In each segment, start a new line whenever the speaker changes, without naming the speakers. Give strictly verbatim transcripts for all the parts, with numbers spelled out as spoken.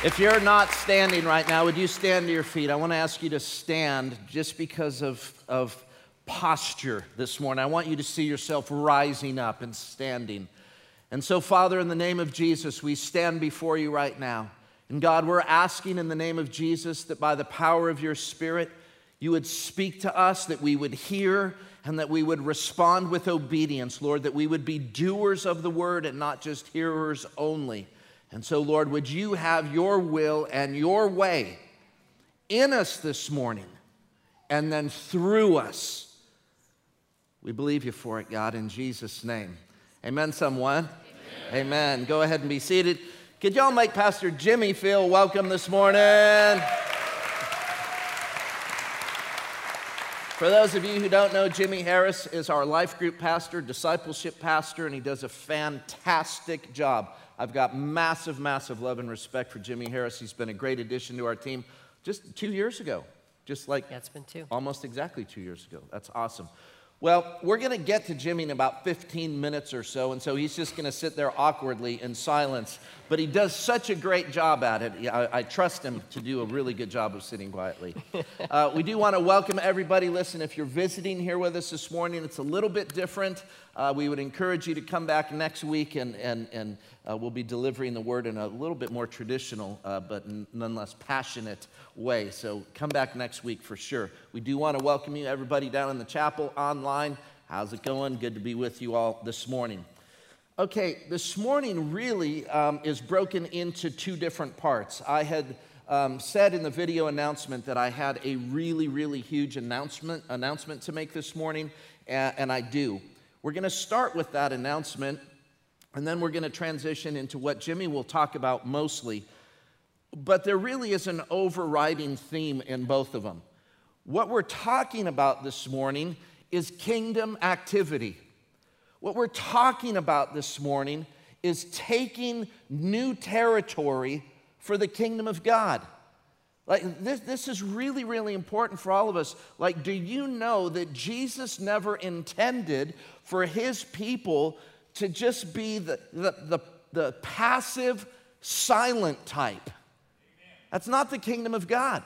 If you're not standing right now, would you stand to your feet? I want to ask you to stand just because of, of posture this morning. I want you to see yourself rising up and standing. And so, Father, in the name of Jesus, we stand before you right now. And God, we're asking in the name of Jesus that by the power of your Spirit, you would speak to us, that we would hear, and that we would respond with obedience, Lord, that we would be doers of the word and not just hearers only. And so, Lord, would you have your will and your way in us this morning and then through us. We believe you for it, God, in Jesus' name. Amen, someone? Amen. Amen. Go ahead and be seated. Could y'all make Pastor Jimmy feel welcome this morning? For those of you who don't know, Jimmy Harris is our life group pastor, discipleship pastor, and he does a fantastic job. I've got massive, massive love and respect for Jimmy Harris. He's been a great addition to our team just two years ago. Just like
yeah, it's been two.
Almost exactly two years ago. That's awesome. Well, we're going to get to Jimmy in about fifteen minutes or so, and so he's just going to sit there awkwardly in silence. But he does such a great job at it. I, I trust him to do a really good job of sitting quietly. Uh, we do want to welcome everybody. Listen, if you're visiting here with us this morning, it's a little bit different. Uh, we would encourage you to come back next week, and, and, and uh, we'll be delivering the word in a little bit more traditional, uh, but n- nonetheless passionate way. So come back next week for sure. We do want to welcome you, everybody down in the chapel, online. How's it going? Good to be with you all this morning. Okay, this morning really um, is broken into two different parts. I had um, said in the video announcement that I had a really, really huge announcement announcement to make this morning, and, and I do. We're going to start with that announcement, and then we're going to transition into what Jimmy will talk about mostly. But there really is an overriding theme in both of them. What we're talking about this morning is kingdom activity. What we're talking about this morning is taking new territory for the kingdom of God. Like this, this is really, really important for all of us. Like, do you know that Jesus never intended for his people to just be the, the, the, the passive, silent type? That's not the kingdom of God.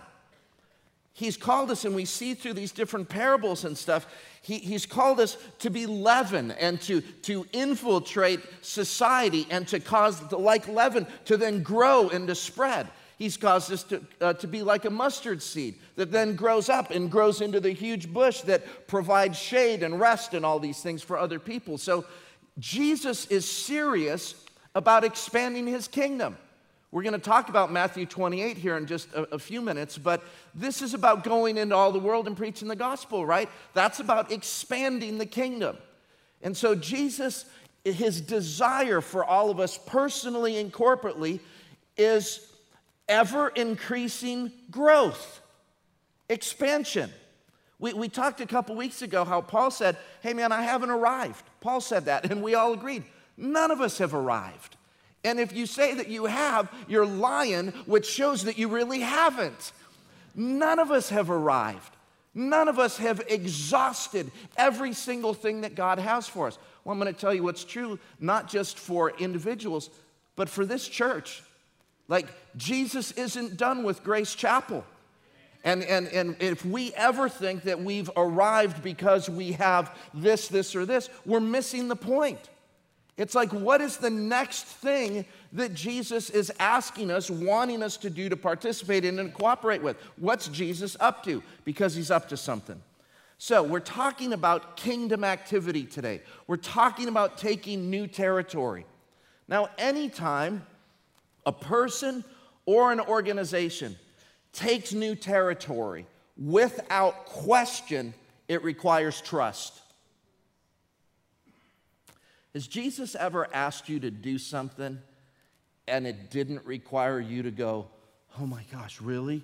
He's called us, and we see through these different parables and stuff, he, he's called us to be leaven and to, to infiltrate society and to cause, the, like leaven, to then grow and to spread. He's caused us to, uh, to be like a mustard seed that then grows up and grows into the huge bush that provides shade and rest and all these things for other people. So Jesus is serious about expanding his kingdom. We're going to talk about Matthew twenty-eight here in just a, a few minutes, but this is about going into all the world and preaching the gospel, right? That's about expanding the kingdom. And so Jesus, his desire for all of us personally and corporately is ever-increasing growth, expansion. We, we talked a couple weeks ago how Paul said, hey man, I haven't arrived. Paul said that, and we all agreed. None of us have arrived. And if you say that you have, you're lying, which shows that you really haven't. None of us have arrived. None of us have exhausted every single thing that God has for us. Well, I'm going to tell you what's true, not just for individuals, but for this church. Like, Jesus isn't done with Grace Chapel. And, and, and if we ever think that we've arrived because we have this, this, or this, we're missing the point. It's like, what is the next thing that Jesus is asking us, wanting us to do to participate in and cooperate with? What's Jesus up to? Because he's up to something. So we're talking about kingdom activity today. We're talking about taking new territory. Now, anytime a person or an organization takes new territory, without question, it requires trust. Has Jesus ever asked you to do something and it didn't require you to go, oh my gosh, really?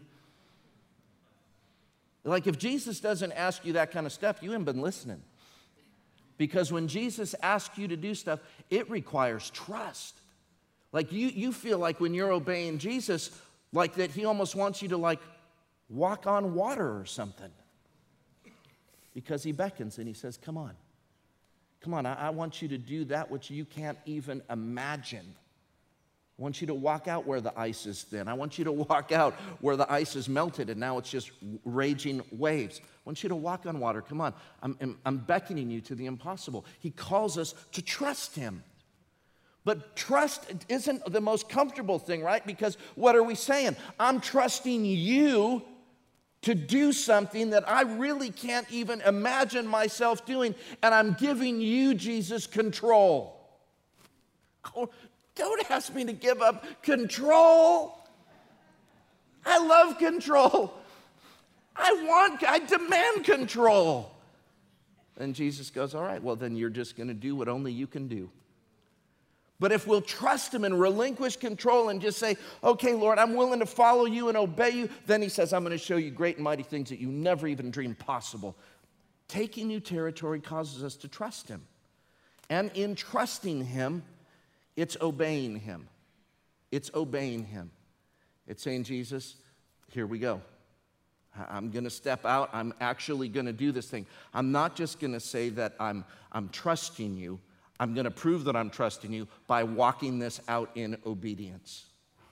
Like, if Jesus doesn't ask you that kind of stuff, you haven't been listening. Because when Jesus asks you to do stuff, it requires trust. Like, you, you feel like when you're obeying Jesus, like that he almost wants you to like walk on water or something. Because he beckons and he says, come on. Come on, I, I want you to do that which you can't even imagine. I want you to walk out where the ice is thin. I want you to walk out where the ice is melted and now it's just raging waves. I want you to walk on water. Come on. I'm, I'm, I'm beckoning you to the impossible. He calls us to trust him. But trust isn't the most comfortable thing, right? Because what are we saying? I'm trusting you to do something that I really can't even imagine myself doing, and I'm giving you, Jesus, control. Oh, don't ask me to give up control. I love control. I want, I demand control. And Jesus goes, all right, well, then you're just going to do what only you can do. But if we'll trust him and relinquish control and just say, okay, Lord, I'm willing to follow you and obey you, then he says, I'm going to show you great and mighty things that you never even dreamed possible. Taking new territory causes us to trust him. And in trusting him, it's obeying him. It's obeying him. It's saying, Jesus, here we go. I'm going to step out. I'm actually going to do this thing. I'm not just going to say that I'm, I'm trusting you. I'm going to prove that I'm trusting you by walking this out in obedience.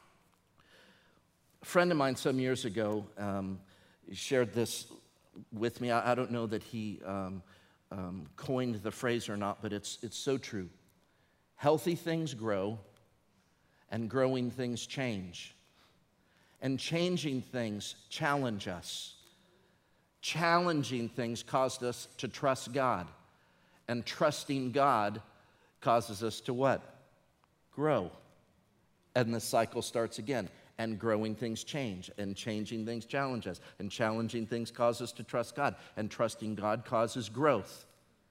A friend of mine some years ago um, shared this with me. I, I don't know that he um, um, coined the phrase or not, but it's, it's so true. Healthy things grow, and growing things change. And changing things challenge us. Challenging things caused us to trust God. And trusting God causes us to what? Grow. And the cycle starts again. And growing things change. And changing things challenge us. And challenging things cause us to trust God. And trusting God causes growth.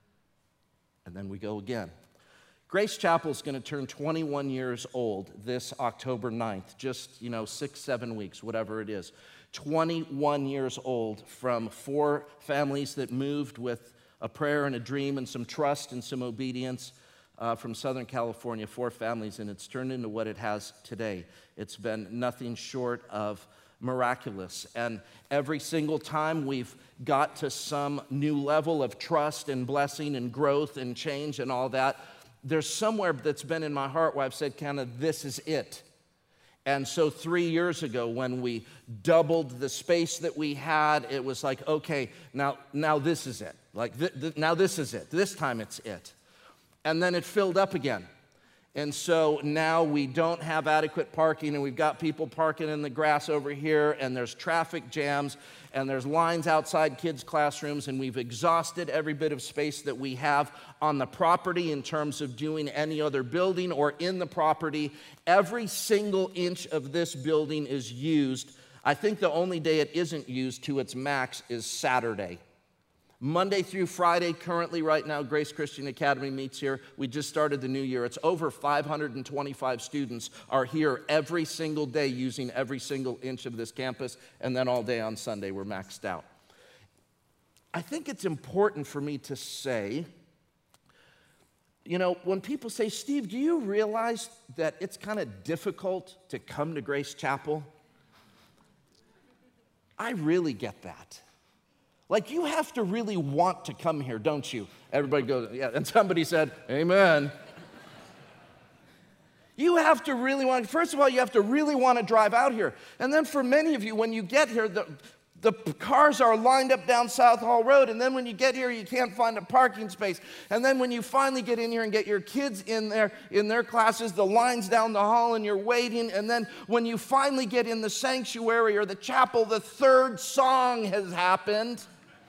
And then we go again. Grace Chapel is going to turn twenty-one years old this October ninth. Just, you know, six, seven weeks, whatever it is. twenty-one years old from four families that moved with a prayer and a dream and some trust and some obedience uh, from Southern California, four families, and it's turned into what it has today. It's been nothing short of miraculous. And every single time we've got to some new level of trust and blessing and growth and change and all that, there's somewhere that's been in my heart where I've said, kind of, this is it. And so three years ago, when we doubled the space that we had, it was like, okay, now, now this is it. Like, th- th- now this is it. This time it's it. And then it filled up again. And so now we don't have adequate parking, and we've got people parking in the grass over here, and there's traffic jams, and there's lines outside kids' classrooms, and we've exhausted every bit of space that we have on the property in terms of doing any other building or in the property. Every single inch of this building is used. I think the only day it isn't used to its max is Saturday. Monday through Friday, currently right now, Grace Christian Academy meets here. We just started the new year. It's over five hundred twenty-five students are here every single day using every single inch of this campus, and then all day on Sunday we're maxed out. I think it's important for me to say, you know, when people say, Steve, do you realize that it's kind of difficult to come to Grace Chapel? I really get that. Like, you have to really want to come here, don't you? Everybody goes, yeah, and somebody said, amen. You have to really want, first of all, you have to really want to drive out here. And then for many of you, when you get here, the, the cars are lined up down South Hall Road, and then when you get here, you can't find a parking space. And then when you finally get in here and get your kids in there, in their classes, the line's down the hall and you're waiting. And then when you finally get in the sanctuary or the chapel, the third song has happened.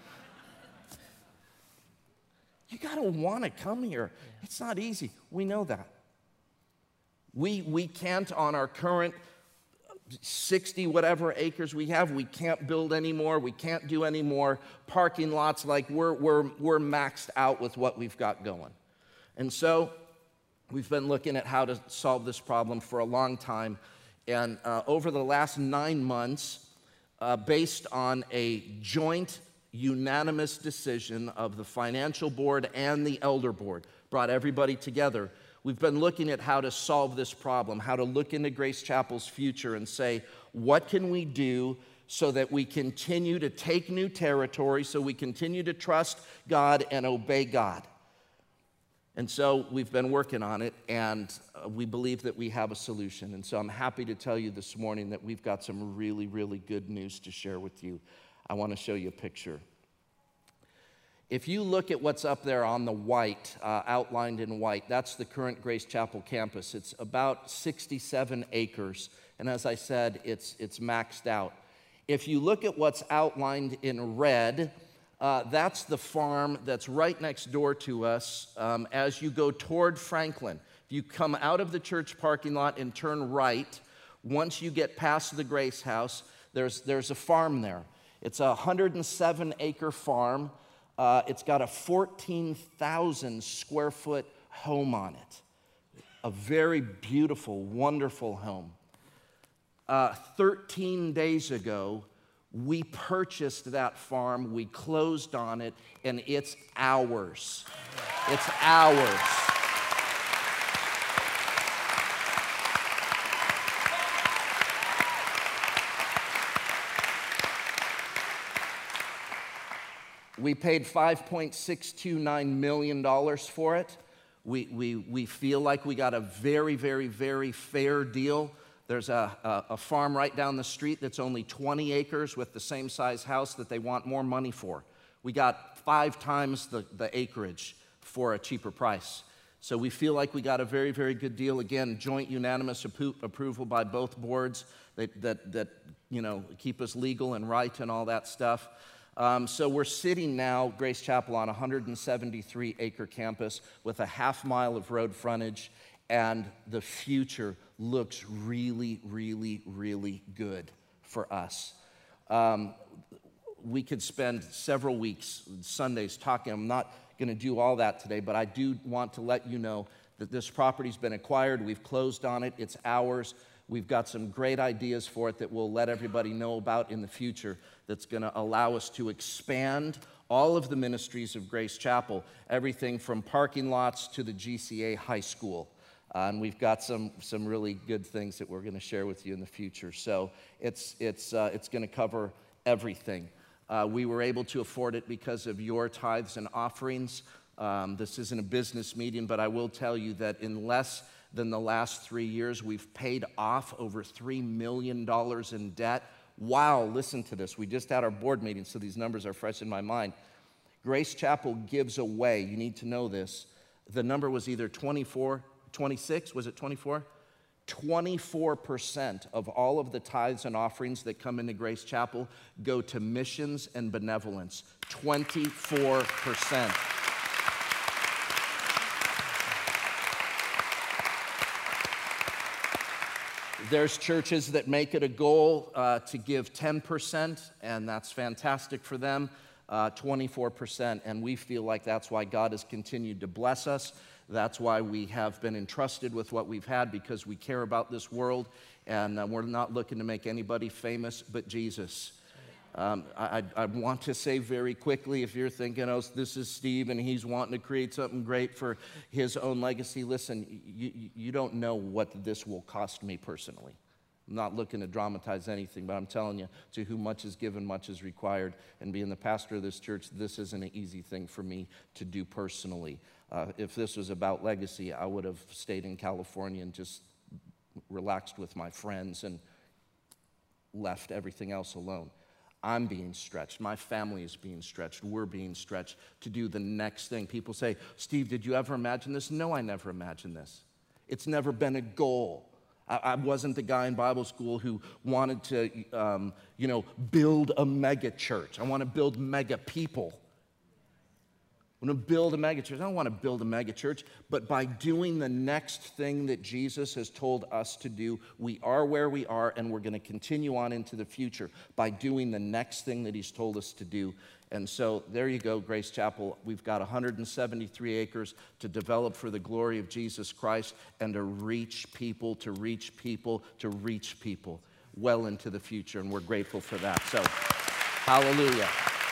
You got to want to come here. It's not easy. We know that. We, we can't, on our current sixty whatever acres we have, we can't build anymore. We can't do any more parking lots. Like, we're, we're, we're maxed out with what we've got going. And so we've been looking at how to solve this problem for a long time. And uh, over the last nine months, uh, based on a joint unanimous decision of the financial board and the elder board, brought everybody together. We've been looking at how to solve this problem, how to look into Grace Chapel's future and say, what can we do so that we continue to take new territory, so we continue to trust God and obey God? And so we've been working on it, and uh, we believe that we have a solution. And so I'm happy to tell you this morning that we've got some really, really good news to share with you. I want to show you a picture. If you look at what's up there on the white, uh, outlined in white, that's the current Grace Chapel campus. It's about sixty-seven acres, and as I said, it's, it's maxed out. If you look at what's outlined in red, uh, that's the farm that's right next door to us um, as you go toward Franklin. If you come out of the church parking lot and turn right, once you get past the Grace House, there's, there's a farm there. It's a one hundred seven acre farm. Uh, it's got a fourteen thousand square foot home on it. A very beautiful, wonderful home. Uh, thirteen days ago, we purchased that farm, we closed on it, and it's ours. It's ours. We paid five point six two nine million dollars for it. We, we, we feel like we got a very, very, very fair deal. There's a, a, a farm right down the street that's only twenty acres with the same size house that they want more money for. We got five times the, the acreage for a cheaper price. So we feel like we got a very, very good deal. Again, joint unanimous appro- approval by both boards that, that, that you know, keep us legal and right and all that stuff. Um, so we're sitting now, Grace Chapel, on a one hundred seventy-three acre campus with a half mile of road frontage, and the future looks really, really, really good for us. Um, we could spend several weeks, Sundays, talking. I'm not going to do all that today, but I do want to let you know that this property's been acquired. We've closed on it. It's ours. We've got some great ideas for it that we'll let everybody know about in the future that's going to allow us to expand all of the ministries of Grace Chapel, everything from parking lots to the G C A high school. Uh, and we've got some, some really good things that we're going to share with you in the future. So it's, it's, uh, it's going to cover everything. Uh, we were able to afford it because of your tithes and offerings. Um, this isn't a business meeting, but I will tell you that in less than the last three years, we've paid off over three million dollars in debt. Wow, listen to this. We just had our board meeting, so these numbers are fresh in my mind. Grace Chapel gives away, you need to know this, the number was either twenty-four, twenty-six, was it twenty-four? twenty-four percent of all of the tithes and offerings that come into Grace Chapel go to missions and benevolence. twenty-four percent. There's churches that make it a goal uh, to give ten percent, and that's fantastic for them, uh, twenty-four percent, and we feel like that's why God has continued to bless us. That's why we have been entrusted with what we've had, because we care about this world, and uh, we're not looking to make anybody famous but Jesus. Um, I, I want to say very quickly, if you're thinking, oh, this is Steve and he's wanting to create something great for his own legacy, listen, you, you don't know what this will cost me personally. I'm not looking to dramatize anything, but I'm telling you, to whom much is given, much is required. And being the pastor of this church, this isn't an easy thing for me to do personally. Uh, if this was about legacy, I would have stayed in California and just relaxed with my friends and left everything else alone. I'm being stretched. My family is being stretched. We're being stretched to do the next thing. People say, Steve, did you ever imagine this? No, I never imagined this. It's never been a goal. I, I wasn't the guy in Bible school who wanted to, um, you know, build a mega church. I want to build mega people. I want to build a mega church. I don't want to build a mega church, but by doing the next thing that Jesus has told us to do, we are where we are, and we're going to continue on into the future by doing the next thing that he's told us to do. And so there you go, Grace Chapel. We've got one hundred seventy-three acres to develop for the glory of Jesus Christ and to reach people, to reach people, to reach people well into the future, and we're grateful for that. So, hallelujah.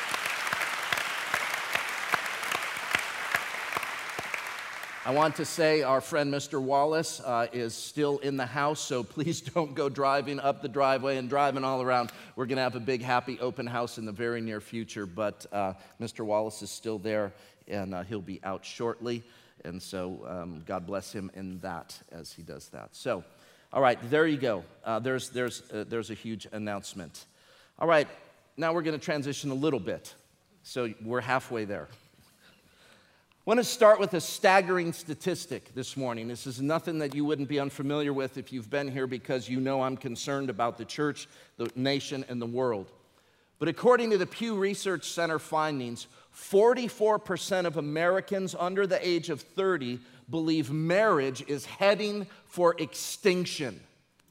I want to say our friend Mister Wallace uh, is still in the house, so please don't go driving up the driveway and driving all around. We're going to have a big, happy, open house in the very near future, but uh, Mister Wallace is still there, and uh, he'll be out shortly. And so um, God bless him in that as he does that. So, all right, there you go. Uh, there's, there's, uh, there's a huge announcement. All right, now we're going to transition a little bit. So we're halfway there. I want to start with a staggering statistic this morning. This is nothing that you wouldn't be unfamiliar with if you've been here, because you know I'm concerned about the church, the nation, and the world. But according to the Pew Research Center findings, forty-four percent of Americans under the age of thirty believe marriage is heading for extinction.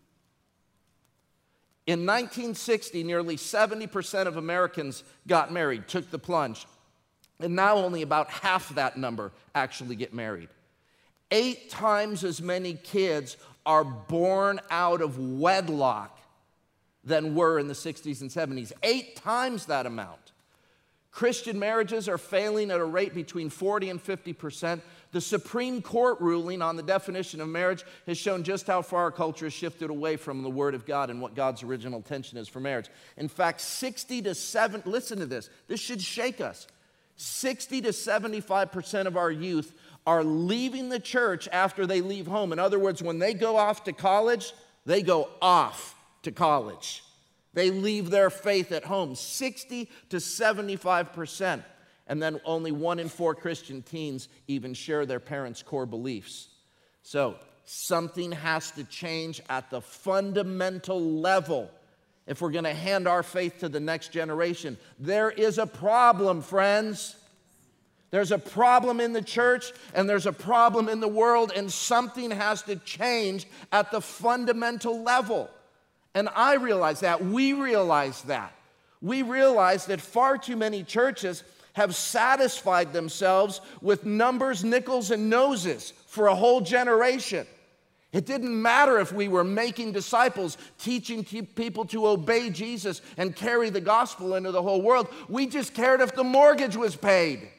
In nineteen sixty, nearly seventy percent of Americans got married, took the plunge. And now only about half that number actually get married. Eight times as many kids are born out of wedlock than were in the sixties and seventies. Eight times that amount. Christian marriages are failing at a rate between forty and fifty percent. The Supreme Court ruling on the definition of marriage has shown just how far our culture has shifted away from the Word of God and what God's original intention is for marriage. In fact, sixty to seventy, listen to this, this should shake us. sixty to seventy-five percent of our youth are leaving the church after they leave home. In other words, when they go off to college, they go off to college. They leave their faith at home, sixty to seventy-five percent. And then only one in four Christian teens even share their parents' core beliefs. So something has to change at the fundamental level if we're going to hand our faith to the next generation. There is a problem, friends. There's a problem in the church, and there's a problem in the world, and something has to change at the fundamental level. And I realize that. We realize that. We realize that far too many churches have satisfied themselves with numbers, nickels, and noses for a whole generation. It didn't matter if we were making disciples, teaching people to obey Jesus and carry the gospel into the whole world. We just cared if the mortgage was paid.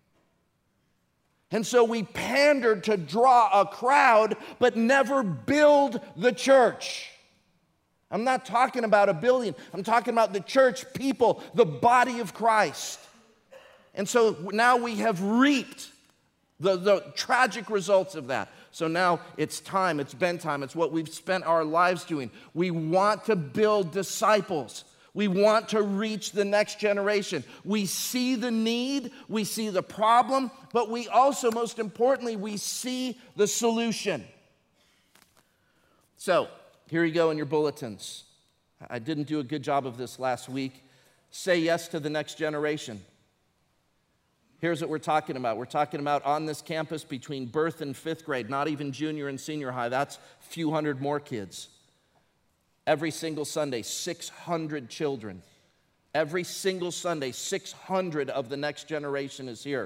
And so we pandered to draw a crowd, but never build the church. I'm not talking about a building. I'm talking about the church, people, the body of Christ. And so now we have reaped the, the tragic results of that. So now it's time, it's been time, it's what we've spent our lives doing. We want to build disciples. We want to reach the next generation. We see the need, we see the problem, but we also, most importantly, we see the solution. So, here you go in your bulletins. I didn't do a good job of this last week. Say yes to the next generation. Here's what we're talking about. We're talking about on this campus between birth and fifth grade, not even junior and senior high. That's a few hundred more kids. Every single Sunday, six hundred children. Every single Sunday, six hundred of the next generation is here.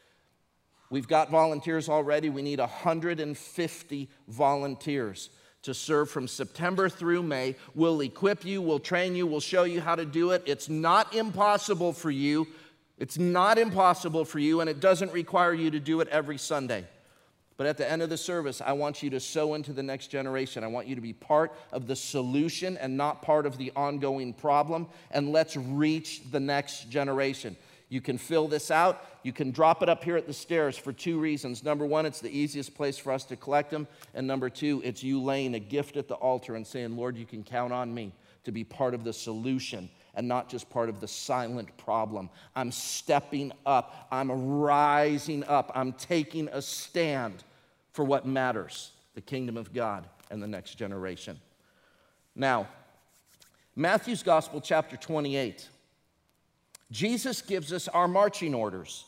We've got volunteers already. We need one hundred fifty volunteers to serve from September through May. We'll equip you, we'll train you, we'll show you how to do it. It's not impossible for you. It's not impossible for you, and it doesn't require you to do it every Sunday. But at the end of the service, I want you to sow into the next generation. I want you to be part of the solution and not part of the ongoing problem. And let's reach the next generation. You can fill this out. You can drop it up here at the stairs for two reasons. Number one, it's the easiest place for us to collect them. And number two, it's you laying a gift at the altar and saying, Lord, you can count on me to be part of the solution and not just part of the silent problem. I'm stepping up. I'm rising up. I'm taking a stand for what matters, the kingdom of God and the next generation. Now, Matthew's Gospel, chapter twenty-eight. Jesus gives us our marching orders.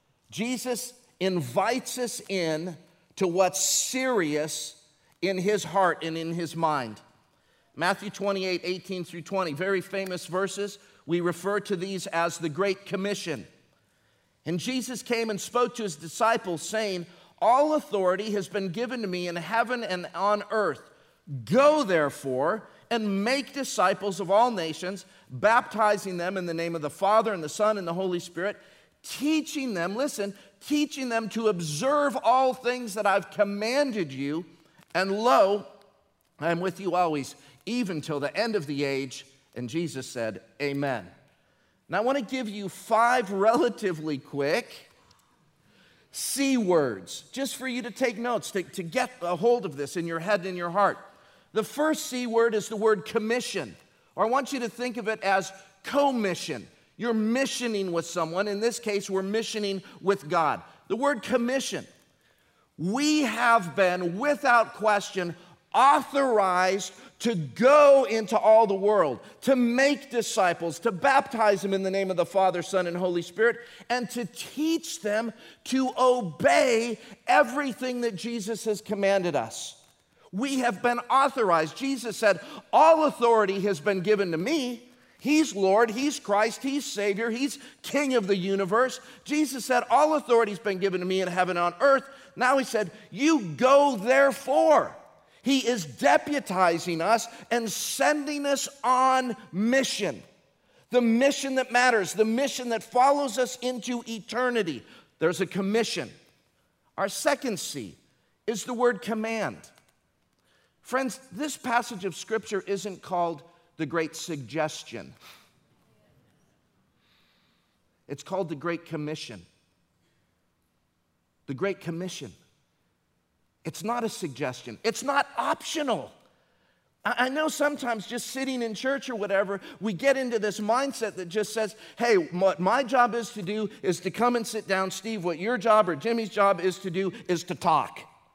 Jesus invites us in to what's serious in his heart and in his mind. Matthew twenty-eight, eighteen through twenty, very famous verses. We refer to these as the Great Commission. And Jesus came and spoke to his disciples, saying, all authority has been given to me in heaven and on earth. Go, therefore, and make disciples of all nations, baptizing them in the name of the Father and the Son and the Holy Spirit, teaching them, listen, teaching them to observe all things that I've commanded you. And lo, I am with you always, even till the end of the age. And Jesus said, amen. Now I want to give you five relatively quick, C words, just for you to take notes, to, to get a hold of this in your head and in your heart. The first C word is the word commission, or I want you to think of it as commission. You're missioning with someone. In this case, we're missioning with God. The word commission. We have been, without question, authorized to go into all the world, to make disciples, to baptize them in the name of the Father, Son, and Holy Spirit, and to teach them to obey everything that Jesus has commanded us. We have been authorized. Jesus said, all authority has been given to me. He's Lord, He's Christ, He's Savior, He's King of the universe. Jesus said, all authority has been given to me in heaven and on earth. Now He said, you go therefore. He is deputizing us and sending us on mission. The mission that matters, the mission that follows us into eternity. There's a commission. Our second C is the word command. Friends, this passage of Scripture isn't called the Great Suggestion. It's called the Great Commission. The Great Commission. It's not a suggestion. It's not optional. I know sometimes just sitting in church or whatever, we get into this mindset that just says, hey, what my job is to do is to come and sit down. Steve, what your job or Jimmy's job is to do is to talk.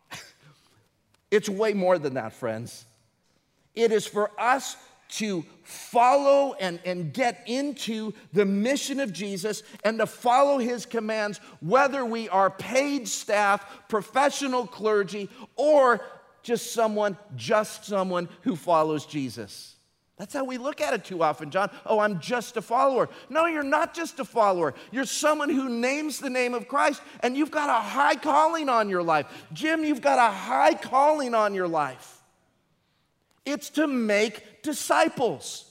It's way more than that, friends. It is for us to follow and, and get into the mission of Jesus and to follow His commands, whether we are paid staff, professional clergy, or just someone, just someone who follows Jesus. That's how we look at it too often, John. Oh, I'm just a follower. No, you're not just a follower. You're someone who names the name of Christ, and you've got a high calling on your life. Jim, you've got a high calling on your life. It's to make disciples.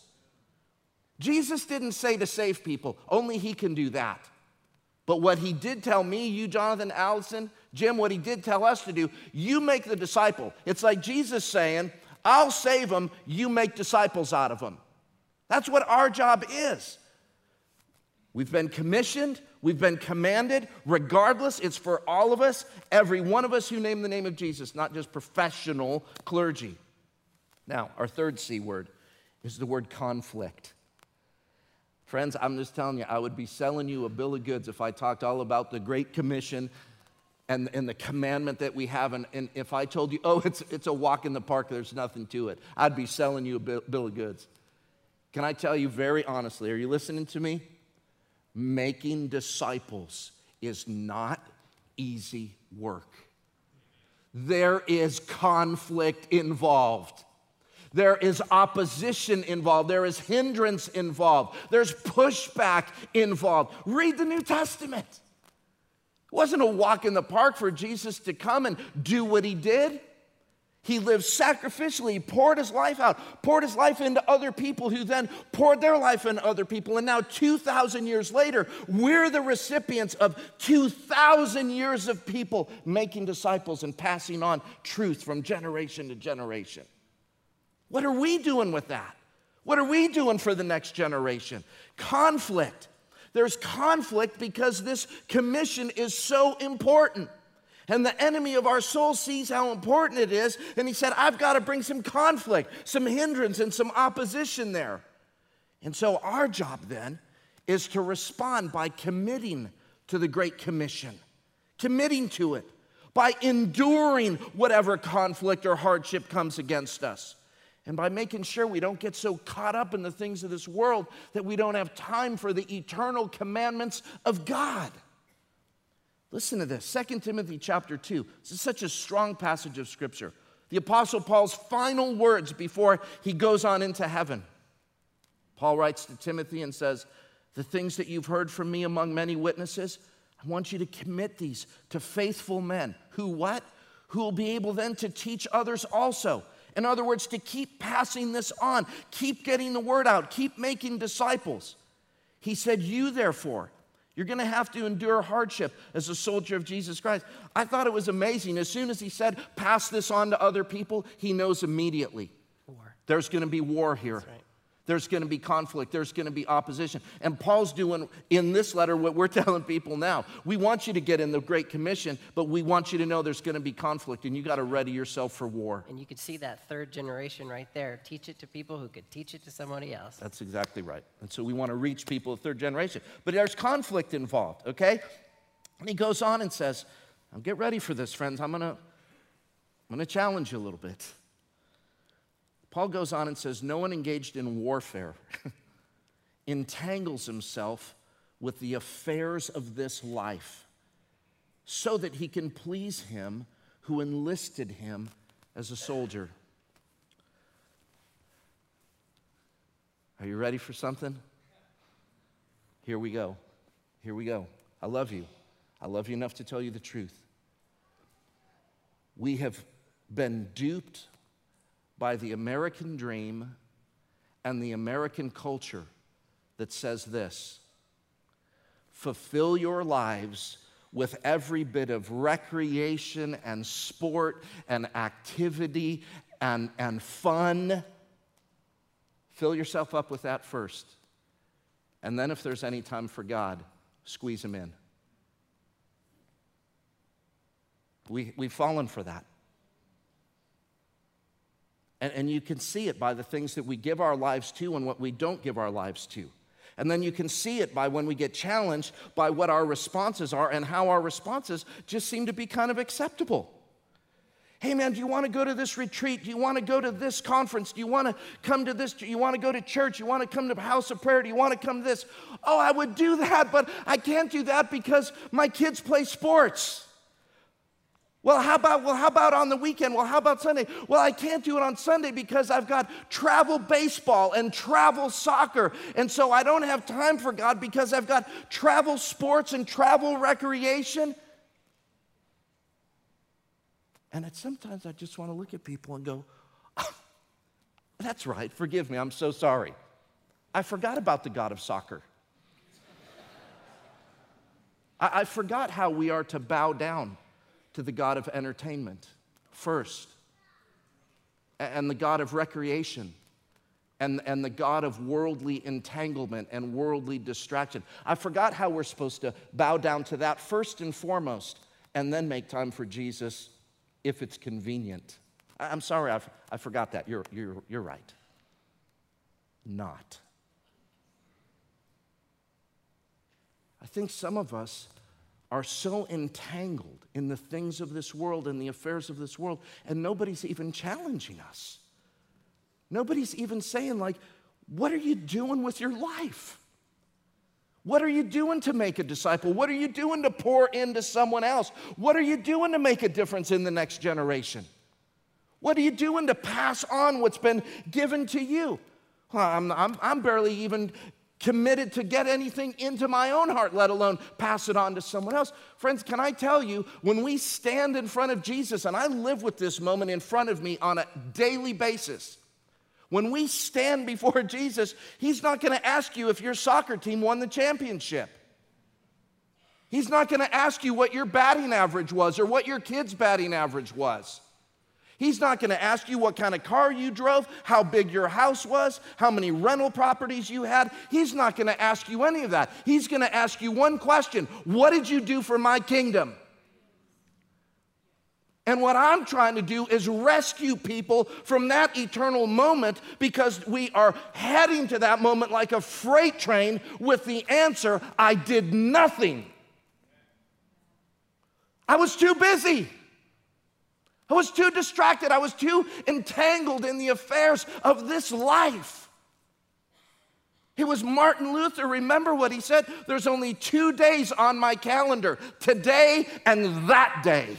Jesus didn't say to save people. Only He can do that. But what He did tell me, you, Jonathan, Allison, Jim, what He did tell us to do, you make the disciple. It's like Jesus saying, I'll save them, you make disciples out of them. That's what our job is. We've been commissioned, we've been commanded, regardless, it's for all of us, every one of us who name the name of Jesus, not just professional clergy. Now, our third C word is the word conflict. Friends, I'm just telling you, I would be selling you a bill of goods if I talked all about the Great Commission and, and the commandment that we have. And, and if I told you, oh, it's, it's a walk in the park, there's nothing to it, I'd be selling you a bill, bill of goods. Can I tell you very honestly, are you listening to me? Making disciples is not easy work. There is conflict involved. There is opposition involved. There is hindrance involved. There's pushback involved. Read the New Testament. It wasn't a walk in the park for Jesus to come and do what He did. He lived sacrificially. He poured His life out, poured His life into other people who then poured their life into other people. And now two thousand years later, we're the recipients of two thousand years of people making disciples and passing on truth from generation to generation. What are we doing with that? What are we doing for the next generation? Conflict. There's conflict because this commission is so important. And the enemy of our soul sees how important it is, and he said, I've got to bring some conflict, some hindrance, and some opposition there. And so our job then is to respond by committing to the Great Commission, committing to it, by enduring whatever conflict or hardship comes against us. And by making sure we don't get so caught up in the things of this world that we don't have time for the eternal commandments of God. Listen to this, Second Timothy chapter two. This is such a strong passage of Scripture. The Apostle Paul's final words before he goes on into heaven. Paul writes to Timothy and says, the things that you've heard from me among many witnesses, I want you to commit these to faithful men. Who what? Who will be able then to teach others also. In other words, to keep passing this on, keep getting the word out, keep making disciples. He said, you therefore, you're going to have to endure hardship as a soldier of Jesus Christ. I thought it was amazing. As soon as he said, pass this on to other people, he knows immediately. War. There's going to be war here. That's right. There's going to be conflict. There's going to be opposition. And Paul's doing in this letter what we're telling people now. We want you to get in the Great Commission, but we want you to know there's going to be conflict, and you got to ready yourself for war.
And you could see that third generation right there. Teach it to people who could teach it to somebody else.
That's exactly right. And so we want to reach people, the third generation. But there's conflict involved, okay? And he goes on and says, now get ready for this, friends. I'm going to I'm going to challenge you a little bit. Paul goes on and says, no one engaged in warfare entangles himself with the affairs of this life so that he can please him who enlisted him as a soldier. Are you ready for something? Here we go. Here we go. I love you. I love you enough to tell you the truth. We have been duped by the American dream and the American culture that says this: fulfill your lives with every bit of recreation and sport and activity and, and fun. Fill yourself up with that first. And then if there's any time for God, squeeze him in. We, we've fallen for that. And, and you can see it by the things that we give our lives to and what we don't give our lives to. And then you can see it by when we get challenged by what our responses are and how our responses just seem to be kind of acceptable. Hey man, do you want to go to this retreat? Do you want to go to this conference? Do you want to come to this? Do you want to go to church? Do you want to come to house of prayer? Do you want to come to this? Oh, I would do that, but I can't do that because my kids play sports. Well, how about, well, how about on the weekend? Well, how about Sunday? Well, I can't do it on Sunday because I've got travel baseball and travel soccer. And so I don't have time for God because I've got travel sports and travel recreation. And it's sometimes I just want to look at people and go, oh, that's right, forgive me, I'm so sorry. I forgot about the God of soccer. I, I forgot how we are to bow down to the God of entertainment first, and the God of recreation, and, and the God of worldly entanglement and worldly distraction. I forgot how we're supposed to bow down to that first and foremost, and then make time for Jesus if it's convenient. I, I'm sorry, I, I forgot that. You're, you're, you're right. Not. I think some of us are so entangled in the things of this world and the affairs of this world, and nobody's even challenging us. Nobody's even saying, like, what are you doing with your life? What are you doing to make a disciple? What are you doing to pour into someone else? What are you doing to make a difference in the next generation? What are you doing to pass on what's been given to you? Well, I'm, I'm, I'm barely even committed to get anything into my own heart, let alone pass it on to someone else. Friends, can I tell you, when we stand in front of Jesus, and I live with this moment in front of me on a daily basis, when we stand before Jesus, he's not going to ask you if your soccer team won the championship. He's not going to ask you what your batting average was or what your kid's batting average was. He's not going to ask you what kind of car you drove, how big your house was, how many rental properties you had. He's not going to ask you any of that. He's going to ask you one question: what did you do for my kingdom? And what I'm trying to do is rescue people from that eternal moment, because we are heading to that moment like a freight train with the answer: I did nothing. I was too busy. I was too distracted. I was too entangled in the affairs of this life. It was Martin Luther. Remember what he said? There's only two days on my calendar, today and that day.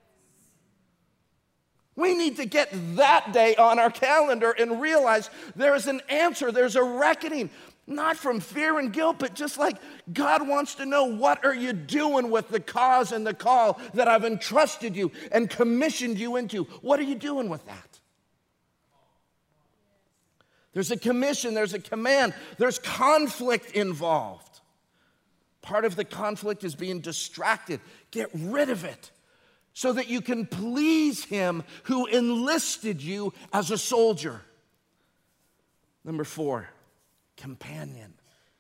We need to get that day on our calendar and realize there is an answer, there's a reckoning. Not from fear and guilt, but just like God wants to know, what are you doing with the cause and the call that I've entrusted you and commissioned you into? What are you doing with that? There's a commission, there's a command, there's conflict involved. Part of the conflict is being distracted. Get rid of it so that you can please him who enlisted you as a soldier. Number four, companion.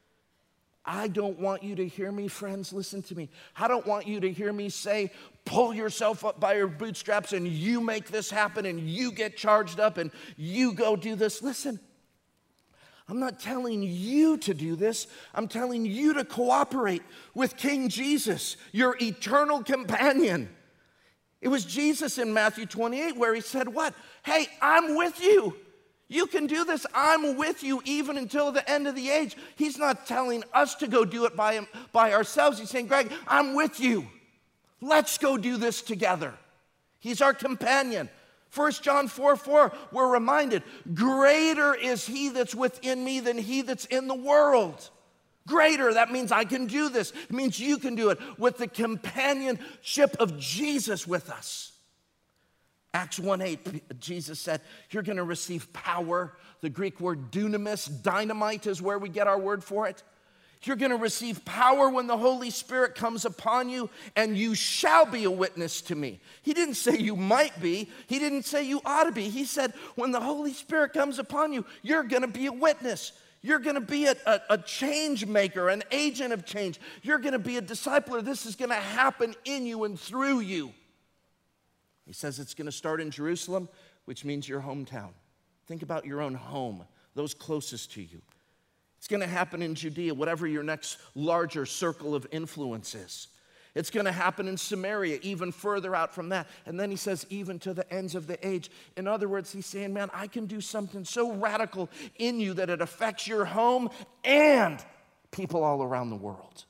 I don't want you to hear me, friends, listen to me. I don't want you to hear me say, pull yourself up by your bootstraps and you make this happen and you get charged up and you go do this. Listen, I'm not telling you to do this. I'm telling you to cooperate with King Jesus, your eternal companion. It was Jesus in Matthew twenty-eight where he said what? Hey, I'm with you. You can do this. I'm with you even until the end of the age. He's not telling us to go do it by, him, by ourselves. He's saying, Greg, I'm with you. Let's go do this together. He's our companion. First John four four, we're reminded, greater is he that's within me than he that's in the world. Greater, that means I can do this. It means you can do it with the companionship of Jesus with us. Acts one eight, Jesus said, you're going to receive power. The Greek word dunamis, dynamite is where we get our word for it. You're going to receive power when the Holy Spirit comes upon you, and you shall be a witness to me. He didn't say you might be. He didn't say you ought to be. He said when the Holy Spirit comes upon you, you're going to be a witness. You're going to be a, a, a change maker, an agent of change. You're going to be a discipler. This is going to happen in you and through you. He says it's going to start in Jerusalem, which means your hometown. Think about your own home, those closest to you. It's going to happen in Judea, whatever your next larger circle of influence is. It's going to happen in Samaria, even further out from that. And then he says, even to the ends of the age. In other words, he's saying, man, I can do something so radical in you that it affects your home and people all around the world.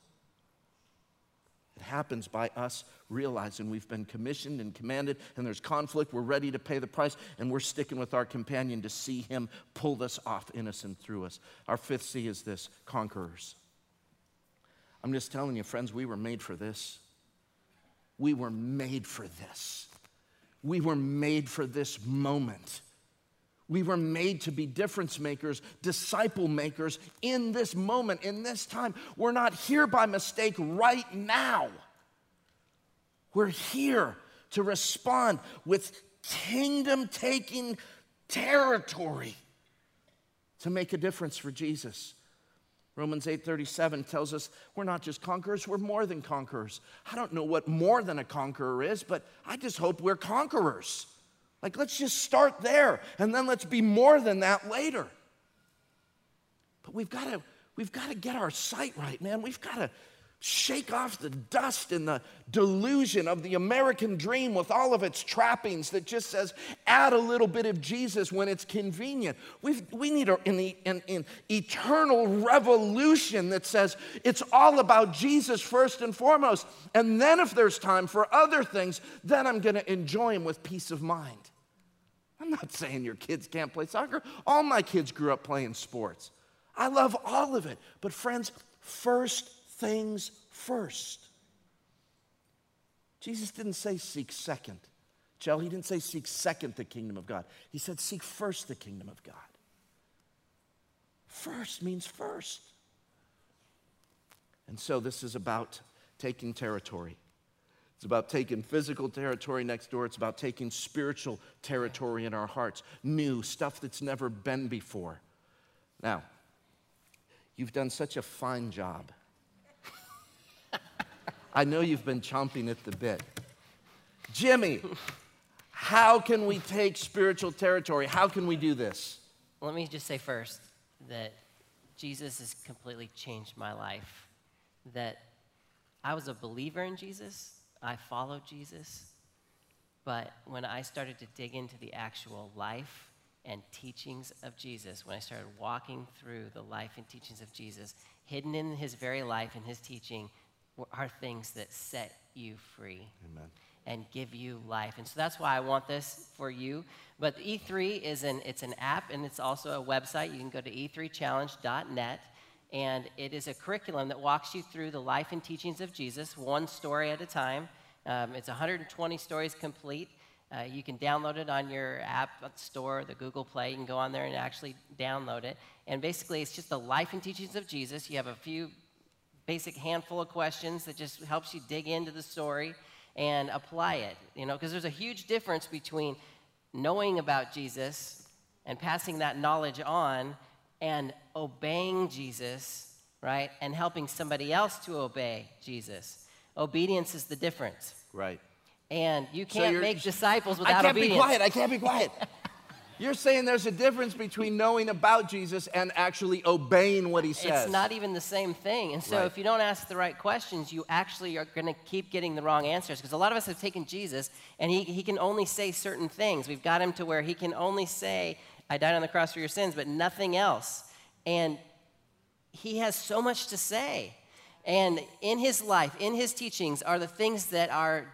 It happens by us realizing we've been commissioned and commanded, and there's conflict. We're ready to pay the price, and we're sticking with our companion to see him pull this off in us and through us. Our fifth C is this: conquerors. I'm just telling you, friends, we were made for this. We were made for this. We were made for this moment. We were made to be difference makers, disciple makers in this moment, in this time. We're not here by mistake right now. We're here to respond with kingdom-taking territory to make a difference for Jesus. Romans eight thirty-seven tells us we're not just conquerors, we're more than conquerors. I don't know what more than a conqueror is, but I just hope we're conquerors. Like, let's just start there, and then let's be more than that later. But we've got to we've got to get our sight right, man. We've got to shake off the dust and the delusion of the American dream with all of its trappings that just says, add a little bit of Jesus when it's convenient. We've, we need a, an, an, an eternal revolution that says it's all about Jesus first and foremost. And then if there's time for other things, then I'm going to enjoy them with peace of mind. I'm not saying your kids can't play soccer. All my kids grew up playing sports. I love all of it. But friends, first things first. Jesus didn't say seek second. Jill, he didn't say seek second the kingdom of God. He said seek first the kingdom of God. First means first. And so this is about taking territory. It's about taking physical territory next door. It's about taking spiritual territory in our hearts. New, stuff that's never been before. Now, you've done such a fine job. I know you've been chomping at the bit. Jimmy, how can we take spiritual territory? How can we do this?
Let me just say first that Jesus has completely changed my life. That I was a believer in Jesus. I followed Jesus. But when I started to dig into the actual life and teachings of Jesus, when I started walking through the life and teachings of Jesus, hidden in his very life and his teaching are things that set you free.
Amen.
And give you life. And so that's why I want this for you. But E three is an, it's an app, and it's also a website. You can go to e three challenge dot net, and it is a curriculum that walks you through the life and teachings of Jesus, one story at a time. Um, it's one hundred twenty stories complete. Uh, you can download it on your app store, the Google Play. You can go on there and actually download it. And basically, it's just the life and teachings of Jesus. You have a few basic handful of questions that just helps you dig into the story and apply it, you know, because there's a huge difference between knowing about Jesus and passing that knowledge on and obeying Jesus, right, and helping somebody else to obey Jesus. Obedience is the difference.
Right.
And you
So
can't
you're-
make disciples
I
without
can't
obedience.
be quiet. I can't be quiet. You're saying there's a difference between knowing about Jesus and actually obeying what he says.
It's not even the same thing. And so
Right.
if you don't ask the right questions, you actually are going to keep getting the wrong answers. Because a lot of us have taken Jesus, and he, he can only say certain things. We've got him to where he can only say, I died on the cross for your sins, but nothing else. And he has so much to say. And in his life, in his teachings, are the things that are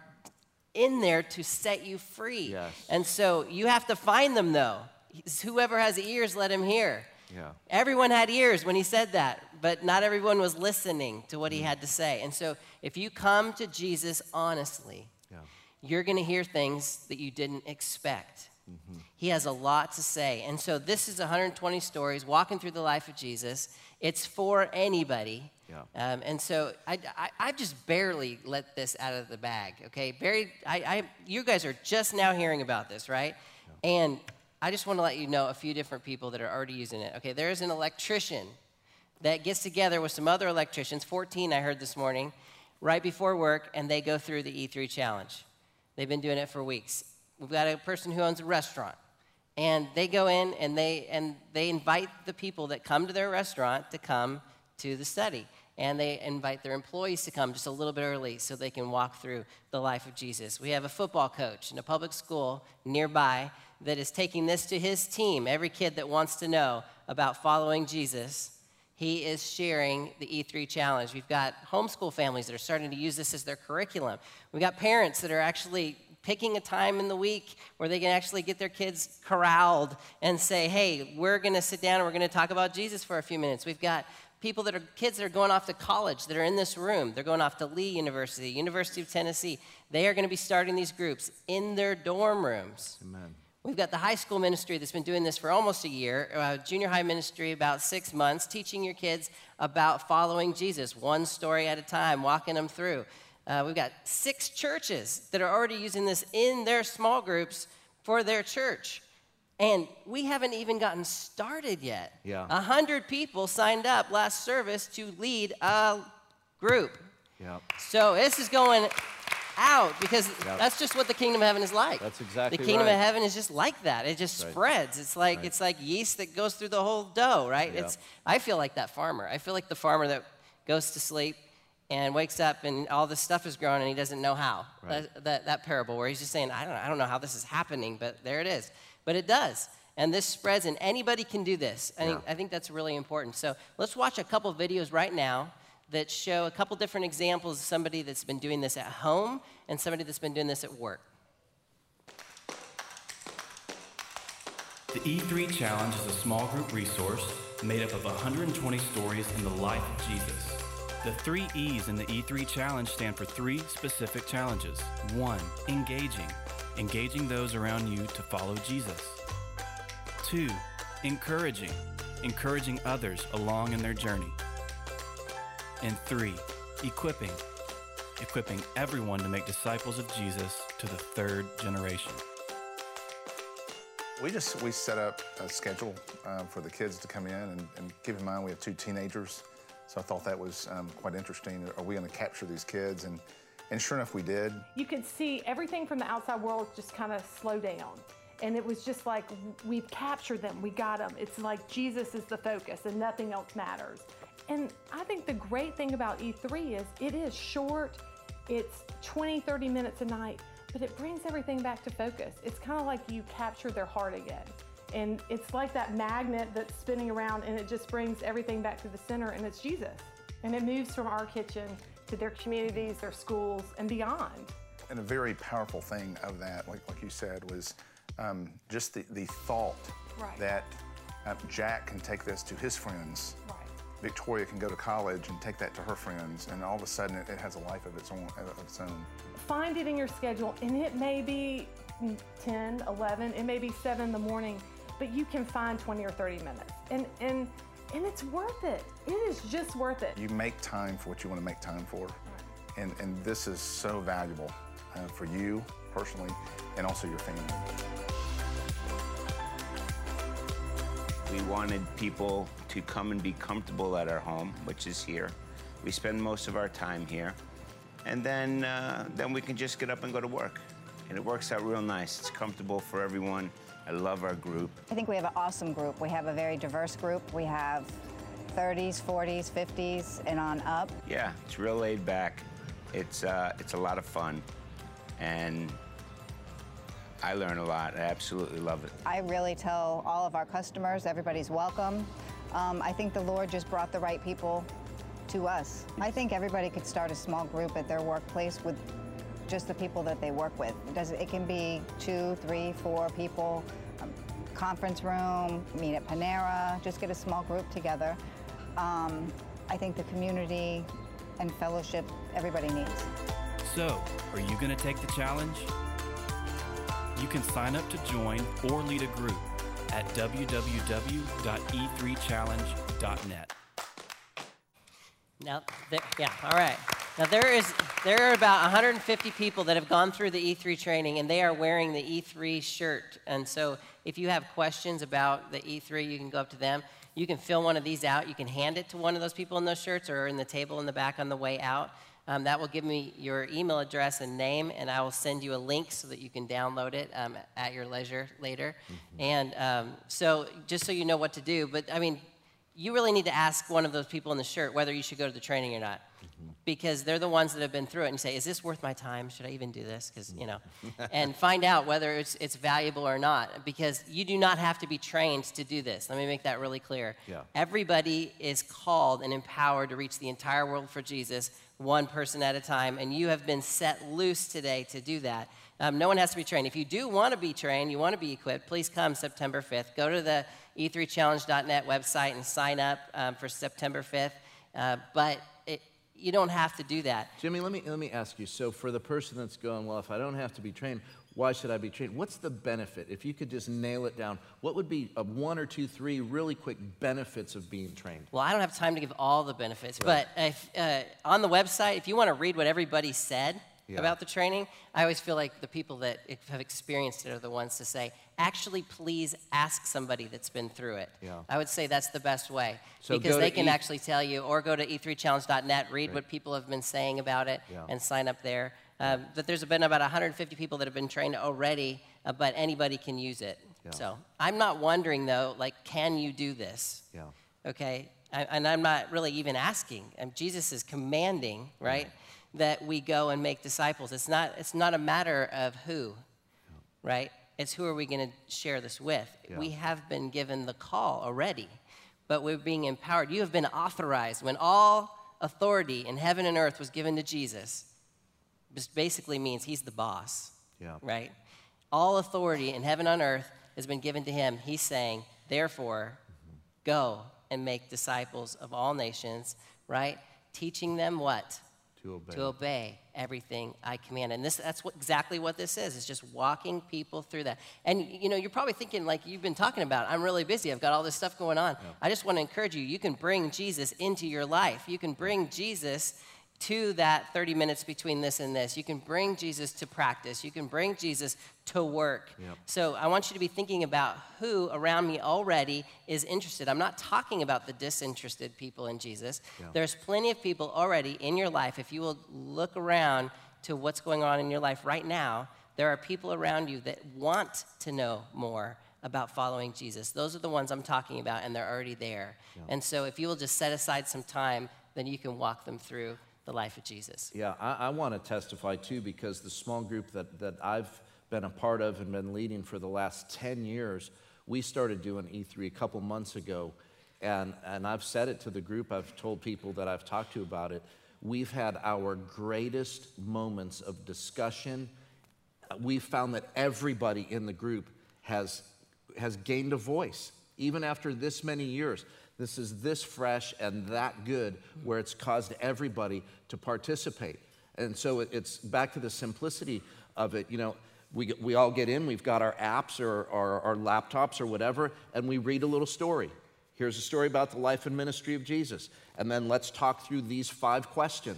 in there to set you free.
Yes.
And so you have to find them, though. Whoever has ears, let him hear.
Yeah.
Everyone had ears when he said that, but not everyone was listening to what he had to say. And so if you come to Jesus honestly,
Yeah.
you're going to hear things that you didn't expect. Mm-hmm. He has a lot to say. And so this is one hundred twenty stories walking through the life of Jesus. It's for anybody.
Yeah.
Um, and so I, I, I just barely let this out of the bag, okay? Very, I, I, you guys are just now hearing about this, right? Yeah. And I just want to let you know a few different people that are already using it. Okay, there's an electrician that gets together with some other electricians, fourteen I heard this morning, right before work, and they go through the E three challenge. They've been doing it for weeks. We've got a person who owns a restaurant, and they go in and they and they invite the people that come to their restaurant to come to the study. And they invite their employees to come just a little bit early so they can walk through the life of Jesus. We have a football coach in a public school nearby that is taking this to his team. Every kid that wants to know about following Jesus, he is sharing the E three challenge. We've got homeschool families that are starting to use this as their curriculum. We've got parents that are actually picking a time in the week where they can actually get their kids corralled and say, hey, we're going to sit down and we're going to talk about Jesus for a few minutes. We've got people that are kids that are going off to college that are in this room. They're going off to Lee University, University of Tennessee. They are going to be starting these groups in their dorm rooms.
Amen.
We've got the high school ministry that's been doing this for almost a year, uh, junior high ministry about six months, teaching your kids about following Jesus, one story at a time, walking them through. Uh, we've got six churches that are already using this in their small groups for their church. And we haven't even gotten started yet.
Yeah.
A hundred people signed up last service to lead a group.
Yeah.
So this is going out because
Yep.
that's just what the kingdom of heaven is like.
That's exactly
The kingdom
right.
of heaven is just like that. It just
Right.
spreads. It's like
Right.
it's like yeast that goes through the whole dough, right?
Yep.
It's I feel like that farmer. I feel like the farmer that goes to sleep and wakes up and all this stuff is growing and he doesn't know how.
Right.
That, that that parable where he's just saying, I don't know, I don't know how this is happening, but there it is. But it does. And this spreads, and anybody can do this. I, think,
Yeah.
I think that's really important. So let's watch a couple videos right now that show a couple different examples of somebody that's been doing this at home and somebody that's been doing this at work.
The E three Challenge is a small group resource made up of one hundred twenty stories in the life of Jesus. The three E's in the E three Challenge stand for three specific challenges. One, engaging. Engaging those around you to follow Jesus. Two, encouraging. Encouraging others along in their journey. And three, equipping. Equipping everyone to make disciples of Jesus to the third generation.
We just we set up a schedule um, for the kids to come in, and, and keep in mind we have two teenagers, so I thought that was um, quite interesting. Are we going to capture these kids? And and sure enough, we did.
You could see everything from the outside world just kind of slow down. And it was just like, we've captured them, we got them. It's like Jesus is the focus and nothing else matters. And I think the great thing about E three is it is short, it's twenty, thirty minutes a night, but it brings everything back to focus. It's kind of like you captured their heart again. And it's like that magnet that's spinning around and it just brings everything back to the center, and it's Jesus. And it moves from our kitchen to their communities, their schools, and beyond.
And a very powerful thing of that, like, like you said, was um, just the, the thought
Right.
that uh, Jack can take this to his friends.
Right.
Victoria can go to college and take that to her friends, and all of a sudden it, it has a life of its own. Of its own.
Find it in your schedule, and it may be ten, eleven, it may be seven in the morning, but you can find twenty or thirty minutes. And, and, and it's worth it. It is just worth it.
You make time for what you want to make time for, and, and this is so valuable uh, for you personally and also your family.
We wanted people to come and be comfortable at our home, which is here. We spend most of our time here. And then, uh, then we can just get up and go to work. And it works out real nice. It's comfortable for everyone. I love our group.
I think we have an awesome group. We have a very diverse group. We have thirties, forties, fifties, and on up.
Yeah, it's real laid back. It's, uh, it's a lot of fun. And I learn a lot. I absolutely love it.
I really tell all of our customers, everybody's welcome. Um, I think the Lord just brought the right people to us. I think everybody could start a small group at their workplace with just the people that they work with. It, does, it can be two, three, four people, um, conference room, meet at Panera, just get a small group together. Um, I think the community and fellowship everybody needs.
So, are you going to take the challenge? You can sign up to join or lead a group at w w w dot e three challenge dot net.
Now, there, yeah, all right. Now there is there are about one hundred fifty people that have gone through the E three training, and they are wearing the E three shirt. And so, if you have questions about the E three, you can go up to them. You can fill one of these out. You can hand it to one of those people in those shirts, or in the table in the back on the way out. Um, that will give me your email address and name, and I will send you a link so that you can download it um, at your leisure later. Mm-hmm. And um, so, just so you know what to do. But I mean, you really need to ask one of those people in the shirt whether you should go to the training or not, mm-hmm. because they're the ones that have been through it, and you say, is this worth my time? Should I even do this? Because, you know, and find out whether it's, it's valuable or not, because you do not have to be trained to do this. Let me make that really clear.
Yeah.
Everybody is called and empowered to reach the entire world for Jesus, one person at a time, and you have been set loose today to do that. Um, no one has to be trained. If you do want to be trained, you want to be equipped, please come September fifth. Go to the e three challenge dot net website and sign up um, for September fifth. Uh, but it, you don't have to do that.
Jimmy, let me, let me ask you, so for the person that's going, well, if I don't have to be trained, why should I be trained? What's the benefit? If you could just nail it down, what would be a one or two, three really quick benefits of being trained?
Well, I don't have time to give all the benefits,
Right.
but if, uh, on the website, if you want to read what everybody said,
Yeah.
about the training, I always feel like the people that have experienced it are the ones to say, actually, please ask somebody that's been through it.
Yeah.
I would say that's the best way,
So
because
go
they
to
can
E-
actually tell you, or go to e three challenge dot net, read
Right.
what people have been saying about it,
Yeah.
and sign up there. Um, but there's been about one hundred fifty people that have been trained already, uh, but anybody can use it.
Yeah.
So I'm not wondering, though, like, can you do this?
Yeah.
Okay, I, and I'm not really even asking. And Jesus is commanding, right, that we go and make disciples. It's not, it's not a matter of who, right? It's who are we going to share this with.
Yeah.
We have been given the call already, but we're being empowered. You have been authorized. When all authority in heaven and earth was given to Jesus, this basically means he's the boss,
Yeah.
right? All authority in heaven and earth has been given to him. He's saying, therefore, mm-hmm. go and make disciples of all nations, right? Teaching them what?
To obey.
To obey everything I command. And this, that's what, exactly what this is. It's just walking people through that. And, you know, you're probably thinking, like you've been talking about, I'm really busy. I've got all this stuff going on.
Yeah.
I just want to encourage you. You can bring Jesus into your life. You can bring Jesus to that thirty minutes between this and this. You can bring Jesus to practice. You can bring Jesus to work.
Yep.
So I want you to be thinking about who around me already is interested. I'm not talking about the disinterested people in Jesus.
Yeah.
There's plenty of people already in your life. If you will look around to what's going on in your life right now, there are people around you that want to know more about following Jesus. Those are the ones I'm talking about, and they're already there.
Yeah.
And so if you will just set aside some time, then you can walk them through the life of Jesus.
Yeah, I, I want to testify too, because the small group that, that I've been a part of and been leading for the last ten years, we started doing E three a couple months ago, and, and I've said it to the group, I've told people that I've talked to about it, we've had our greatest moments of discussion. We've found that everybody in the group has, has gained a voice, even after this many years. This is this fresh and that good, where it's caused everybody to participate. And so it, it's back to the simplicity of it. You know, we, we all get in, we've got our apps or, or our laptops or whatever, and we read a little story. Here's a story about the life and ministry of Jesus. And then let's talk through these five questions.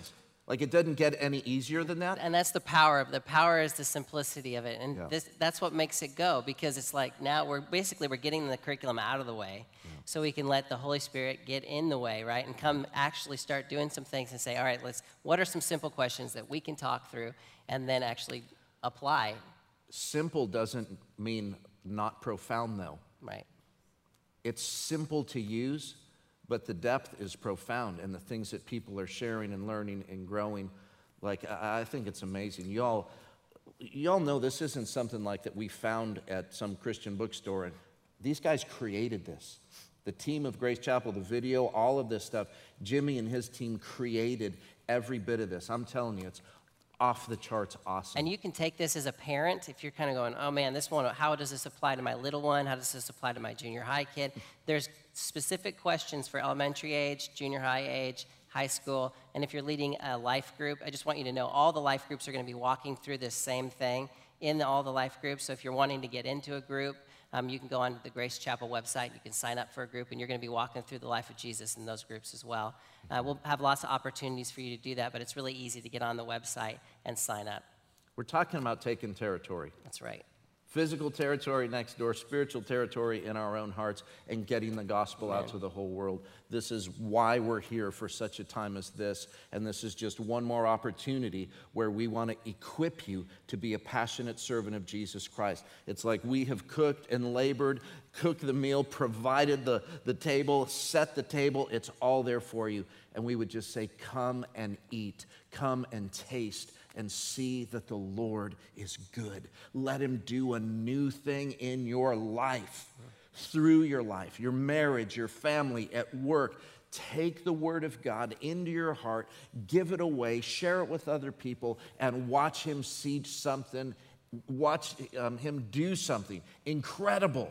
Like, it doesn't get any easier than that.
And that's the power of the power is the simplicity of it, and
Yeah.
this, that's what makes it go, because it's like now we're basically we're getting the curriculum out of the way, yeah. so we can let the Holy Spirit get in the way, right, and come actually start doing some things and say, all right, let's. What are some simple questions that we can talk through, and then actually apply?
Simple doesn't mean not profound, though.
Right.
It's simple to use, but the depth is profound, and the things that people are sharing and learning and growing, like, I I think it's amazing. Y'all, y'all know this isn't something like that we found at some Christian bookstore. And these guys created this. The team of Grace Chapel, the video, all of this stuff, Jimmy and his team created every bit of this. I'm telling you, it's off the charts awesome.
And you can take this as a parent if you're kind of going, oh man, this one, how does this apply to my little one? How does this apply to my junior high kid? There's specific questions for elementary age, junior high age, high school. And if you're leading a life group, I just want you to know all the life groups are going to be walking through this same thing in all the life groups. So if you're wanting to get into a group, um, you can go on the Grace Chapel website. You can sign up for a group, and you're going to be walking through the life of Jesus in those groups as well. Uh, we'll have lots of opportunities for you to do that, but it's really easy to get on the website and sign up.
We're talking about taking territory.
That's right.
Physical territory next door, spiritual territory in our own hearts, and getting the gospel out to the whole world. This is why we're here for such a time as this, and this is just one more opportunity where we want to equip you to be a passionate servant of Jesus Christ. It's like we have cooked and labored, cooked the meal, provided the, the table, set the table. It's all there for you, and we would just say, come and eat, come and taste, and see that the Lord is good. Let him do a new thing in your life, through your life, your marriage, your family, at work. Take the word of God into your heart, give it away, share it with other people, and watch him see something, watch um, him do something incredible.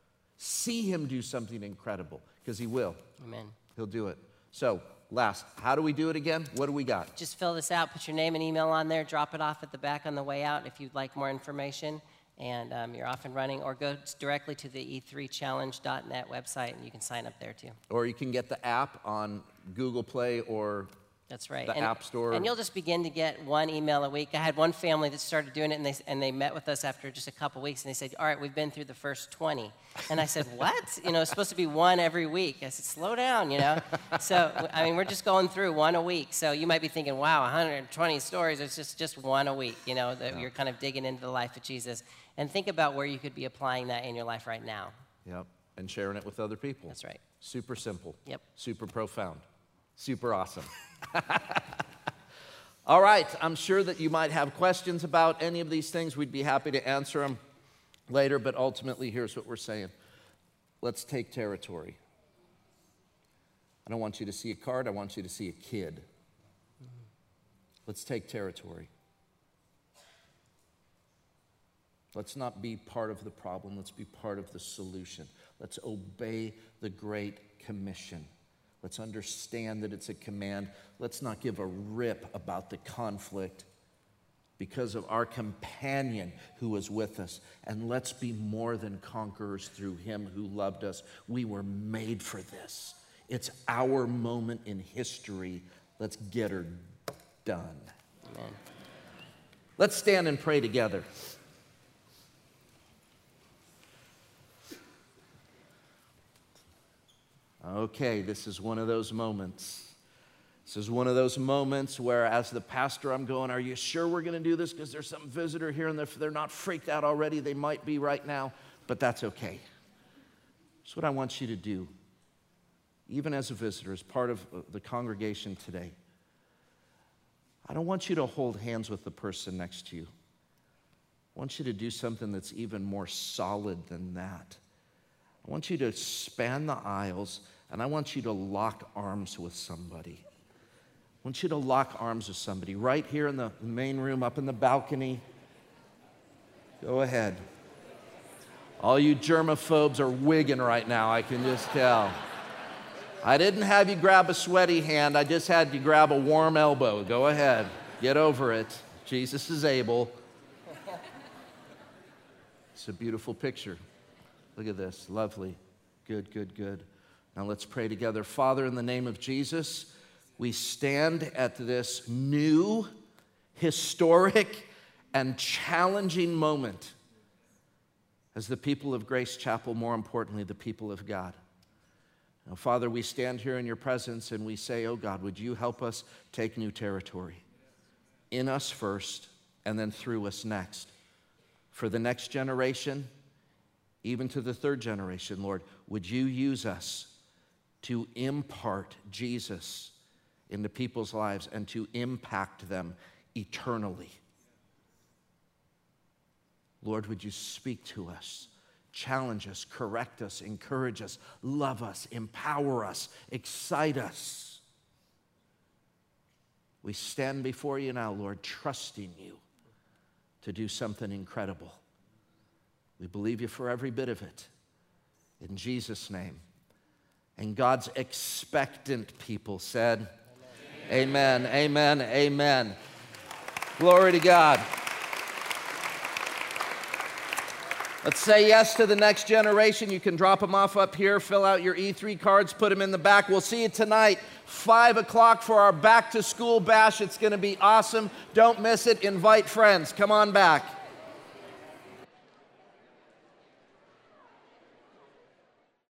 See him do something incredible, because he will.
Amen.
He'll do it. So, last, how do we do it again? What do we got?
Just fill this out, put your name and email on there, drop it off at the back on the way out if you'd like more information, and um, you're off and running, or go directly to the e three challenge dot net website, and you can sign up there too.
Or you can get the app on Google Play or
That's right.
the
and,
App Store.
And you'll just begin to get one email a week. I had one family that started doing it, and they, and they met with us after just a couple weeks, and they said, all right, we've been through the first twenty. And I said, what? You know, it's supposed to be one every week. I said, slow down, you know. So, I mean, we're just going through one a week. So you might be thinking, wow, one hundred twenty stories. It's just, just one a week, you know, that yeah. you're kind of digging into the life of Jesus. And think about where you could be applying that in your life right now.
Yep, and sharing it with other people.
That's right.
Super simple.
Yep.
Super profound. Super awesome. All right, I'm sure that you might have questions about any of these things. We'd be happy to answer them later, but ultimately, here's what we're saying. Let's take territory. I don't want you to see a card. I want you to see a kid. Let's take territory. Let's not be part of the problem. Let's be part of the solution. Let's obey the Great Commission. Let's understand that it's a command. Let's not give a rip about the conflict because of our companion who was with us. And let's be more than conquerors through him who loved us. We were made for this. It's our moment in history. Let's get her done. Amen. Let's stand and pray together. Okay, this is one of those moments. This is one of those moments where, as the pastor, I'm going, are you sure we're going to do this? Because there's some visitor here, and if they're not freaked out already, they might be right now, but that's okay. That's what I want you to do, even as a visitor, as part of the congregation today. I don't want you to hold hands with the person next to you. I want you to do something that's even more solid than that. I want you to span the aisles, and I want you to lock arms with somebody. I want you to lock arms with somebody right here in the main room, up in the balcony. Go ahead. All you germaphobes are wigging right now, I can just tell. I didn't have you grab a sweaty hand. I just had you grab a warm elbow. Go ahead. Get over it. Jesus is able. It's a beautiful picture. Look at this. Lovely. Good, good, good. Now let's pray together. Father, in the name of Jesus, we stand at this new, historic, and challenging moment as the people of Grace Chapel, more importantly, the people of God. Now, Father, we stand here in your presence and we say, oh God, would you help us take new territory in us first and then through us next. For the next generation, even to the third generation, Lord, would you use us to impart Jesus into people's lives and to impact them eternally. Lord, would you speak to us, challenge us, correct us, encourage us, love us, empower us, excite us. We stand before you now, Lord, trusting you to do something incredible. We believe you for every bit of it. In Jesus' name. And God's expectant people said, amen, amen, amen. amen. Glory to God. Let's say yes to the next generation. You can drop them off up here, fill out your E three cards, put them in the back. We'll see you tonight, five o'clock for our back to school bash. It's going to be awesome. Don't miss it. Invite friends. Come on back.